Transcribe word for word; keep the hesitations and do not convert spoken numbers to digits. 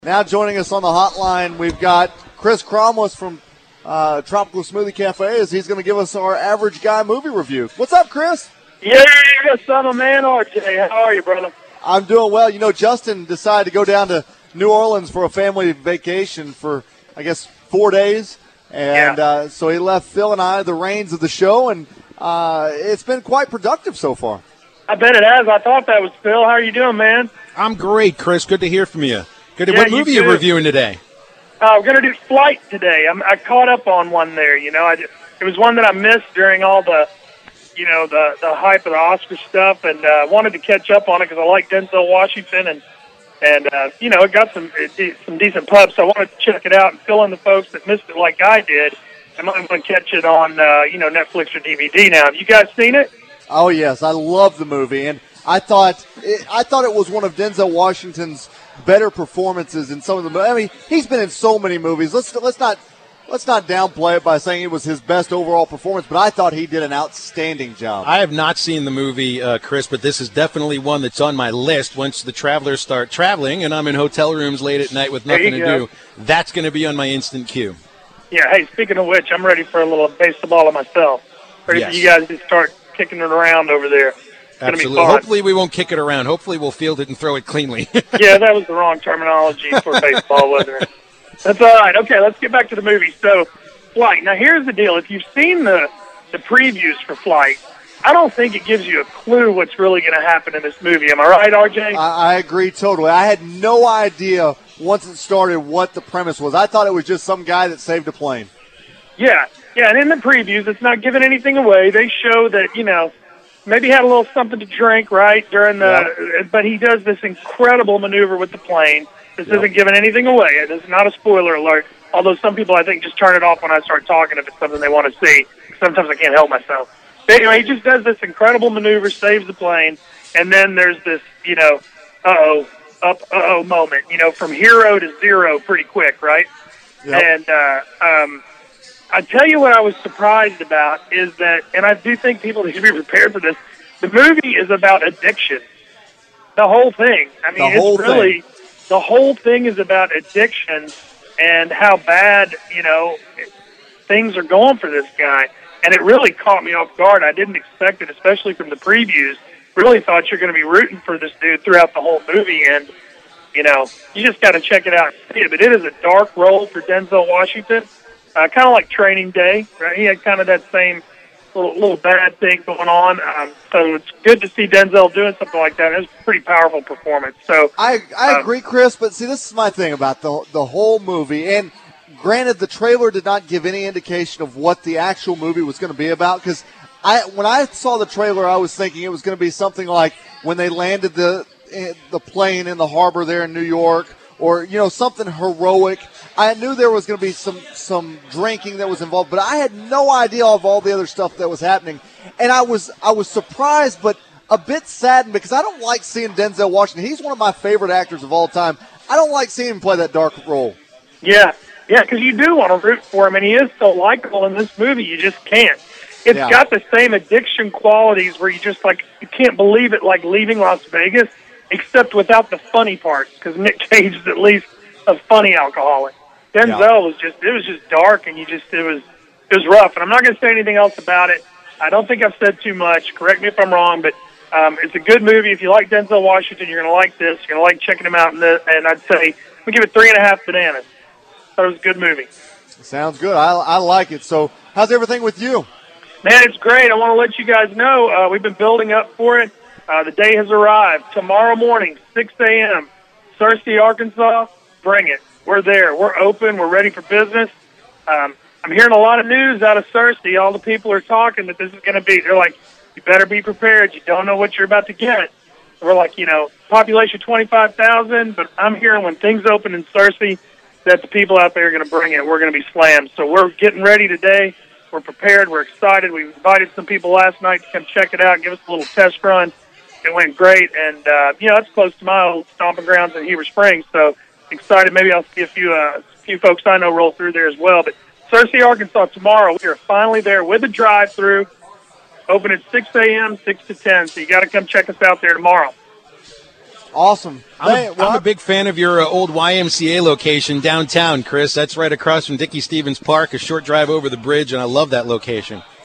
Now joining us on the hotline, we've got Chris Cromwell from uh, Tropical Smoothie Cafe, as he's going to give us our Average Guy movie review. What's up, Chris? Yeah, son of man, R J. How are you, brother? I'm doing well. You know, Justin decided to go down to New Orleans for a family vacation for, I guess, four days. And yeah. uh, so he left Phil and I the reins of the show, and uh, it's been quite productive so far. I bet it has. I thought that was Phil. How are you doing, man? I'm great, Chris. Good to hear from you. Good. Yeah, what movie you are you reviewing today? Uh, we're going to do Flight today. I'm, I caught up on one there. You know, I just, it was one that I missed during all the, you know, the the hype of the Oscar stuff, and uh, wanted to catch up on it because I like Denzel Washington, and and uh, you know, it got some it, some decent pubs, so I wanted to check it out and fill in the folks that missed it like I did. I might want to catch it on uh, you know, Netflix or D V D now. Have you guys seen it? Oh yes, I love the movie, and I thought it, I thought it was one of Denzel Washington's better performances in some of the. I mean, he's been in so many movies. Let's let's not let's not downplay it by saying it was his best overall performance. But I thought he did an outstanding job. I have not seen the movie, uh, Chris, but this is definitely one that's on my list. Once the travelers start traveling, and I'm in hotel rooms late at night with nothing to go. do, that's going to be on my instant queue. Yeah. Hey, speaking of which, I'm ready for a little baseball of myself. Ready yes. for you guys to start kicking it around over there. Absolutely. Hopefully we won't kick it around. Hopefully we'll field it and throw it cleanly. Yeah, that was the wrong terminology for baseball, wasn't it? That's all right. Okay, let's get back to the movie. So, Flight. Now, here's the deal. If you've seen the, the previews for Flight, I don't think it gives you a clue what's really going to happen in this movie. Am I right, R J? I, I agree totally. I had no idea once it started what the premise was. I thought it was just some guy that saved a plane. Yeah, yeah, and in the previews, it's not giving anything away. They show that, you know, maybe had a little something to drink, right, during the yep. – but he does this incredible maneuver with the plane. This yep. isn't giving anything away. It is not a spoiler alert, although some people, I think, just turn it off when I start talking if it's something they want to see. Sometimes I can't help myself. But anyway, he just does this incredible maneuver, saves the plane, and then there's this, you know, uh-oh, up, uh-oh moment, you know, from hero to zero pretty quick, right? Yep. And uh, um, I tell you what I was surprised about is that, and I do think people should be prepared for this, the movie is about addiction. The whole thing. I mean, it's really, thing. the whole thing is about addiction and how bad, you know, things are going for this guy. And it really caught me off guard. I didn't expect it, especially from the previews. Really thought you're going to be rooting for this dude throughout the whole movie, and, you know, you just got to check it out and see it. But it is a dark role for Denzel Washington. Uh, kind of like Training Day, right? He had kind of that same little, little bad thing going on. Um, so it's good to see Denzel doing something like that. It was a pretty powerful performance. So I I um, agree, Chris. But see, this is my thing about the the whole movie. And granted, the trailer did not give any indication of what the actual movie was going to be about. Because I when I saw the trailer, I was thinking it was going to be something like when they landed the the plane in the harbor there in New York, or, you know, something heroic. I knew there was going to be some, some drinking that was involved, but I had no idea of all the other stuff that was happening. And I was I was surprised, but a bit saddened, because I don't like seeing Denzel Washington. He's one of my favorite actors of all time. I don't like seeing him play that dark role. Yeah, yeah, because you do want to root for him, and he is so likable in this movie, you just can't. It's yeah. got the same addiction qualities where you just, like, you can't believe it, like leaving Las Vegas, except without the funny parts, because Nick Cage is at least a funny alcoholic. Denzel yeah. was just, it was just dark, and you just, it was, it was rough. And I'm not going to say anything else about it. I don't think I've said too much. Correct me if I'm wrong, but um, it's a good movie. If you like Denzel Washington, you're going to like this. You're going to like checking him out. In the, and I'd say, we give it three and a half bananas. Thought it was a good movie. Sounds good. I, I like it. So how's everything with you? Man, it's great. I want to let you guys know uh, we've been building up for it. Uh, the day has arrived. Tomorrow morning, six a.m., Searcy, Arkansas, bring it. We're there. We're open. We're ready for business. Um, I'm hearing a lot of news out of Searcy. All the people are talking that this is going to be, they're like, you better be prepared. You don't know what you're about to get. We're like, you know, population twenty-five thousand, but I'm hearing when things open in Searcy that the people out there are going to bring it. We're going to be slammed. So we're getting ready today. We're prepared. We're excited. We invited some people last night to come check it out and give us a little test run. It went great, and, uh, you know, it's close to my old stomping grounds in Heber Springs, so excited. Maybe I'll see a few uh, a few folks I know roll through there as well. But Searcy, Arkansas, tomorrow, we are finally there with a drive-through, open at six a.m., six to ten, so you got to come check us out there tomorrow. Awesome. I'm a, Hey, well, I'm a big fan of your uh, old Y M C A location downtown, Chris. That's right across from Dickey Stevens Park, a short drive over the bridge, and I love that location.